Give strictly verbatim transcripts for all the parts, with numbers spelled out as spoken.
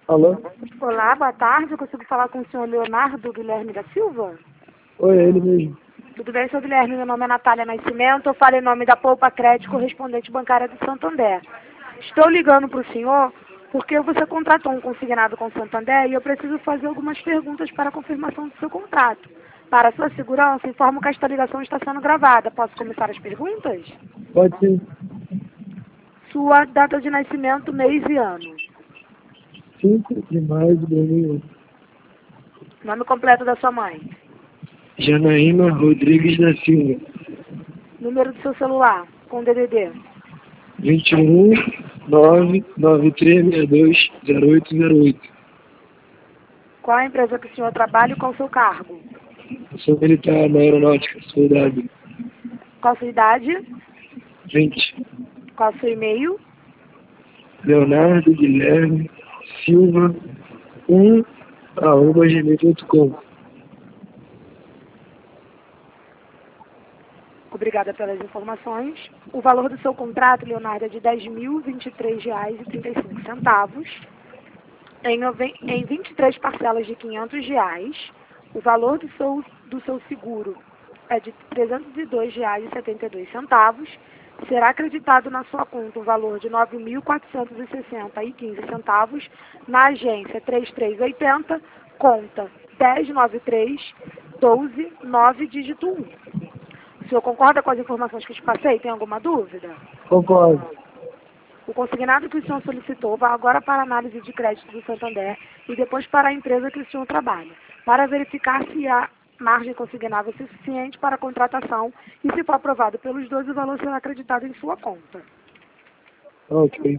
Alô? Olá, boa tarde. Eu consigo falar com o senhor Leonardo Guilherme da Silva? Oi, é ele mesmo. Tudo bem, senhor Guilherme? Meu nome é Natália Nascimento. Eu falo em nome da Poupa Crédito, correspondente bancária do Santander. Estou ligando para o senhor porque você contratou um consignado com o Santander e eu preciso fazer algumas perguntas para a confirmação do seu contrato. Para sua segurança, informo que esta ligação está sendo gravada. Posso começar as perguntas? Pode ser. Sua data de nascimento, mês e ano. cinco de maio de dois mil e um. Nome completo da sua mãe. Janaína Rodrigues da Silva. Número do seu celular, com D D D. vinte e um, nove nove três seis dois, zero oito zero oito. Qual a empresa que o senhor trabalha e qual o seu cargo? Sou militar na aeronáutica, soldado. Qual a sua idade? vinte. Qual o seu e-mail? Leonardo Guilherme Silva um arroba gmail ponto com. Obrigada pelas informações. O valor do seu contrato, Leonardo, é de dez mil e vinte e três reais e trinta e cinco centavos. Em, nove... em vinte e três parcelas de quinhentos reais. O valor do seu, do seu seguro é de trezentos e dois reais e setenta e dois centavos. Será acreditado na sua conta o valor de nove mil quatrocentos e sessenta reais e quinze centavos na agência três três oito zero, conta dez nove três, doze, nove, dígito um. O senhor concorda com as informações que eu te passei? Tem alguma dúvida? Concordo. O consignado que o senhor solicitou vai agora para a análise de crédito do Santander e depois para a empresa que o senhor trabalha, para verificar se a margem consignável é suficiente para a contratação e, se for aprovado pelos dois, o valor será acreditado em sua conta. Ok.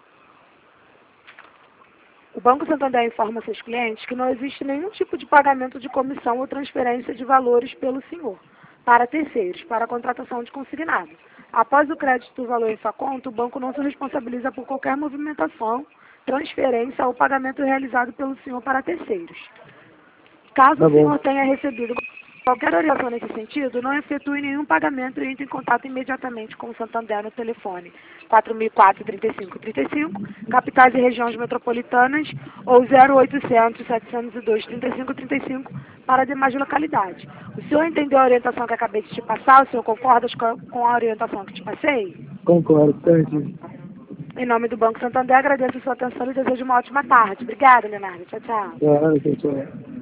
O Banco Santander informa seus clientes que não existe nenhum tipo de pagamento de comissão ou transferência de valores pelo senhor para terceiros, para a contratação de consignado. Após o crédito do valor em sua conta, o banco não se responsabiliza por qualquer movimentação, transferência ou pagamento realizado pelo senhor para terceiros. Caso Tá o bom. senhor tenha recebido qualquer orientação nesse sentido, não efetue nenhum pagamento e entre em contato imediatamente com o Santander no telefone quatro mil e quatro, trinta e cinco, trinta e cinco, capitais e regiões metropolitanas, ou zero oitocentos, setecentos e dois, trinta e cinco, trinta e cinco para demais localidades. O senhor entendeu a orientação que acabei de te passar? O senhor concorda com a orientação que te passei? Concordo, certo. Em nome do Banco Santander, agradeço a sua atenção e desejo uma ótima tarde. Obrigada, Leonardo. Tchau, tchau. Claro, tchau, tchau.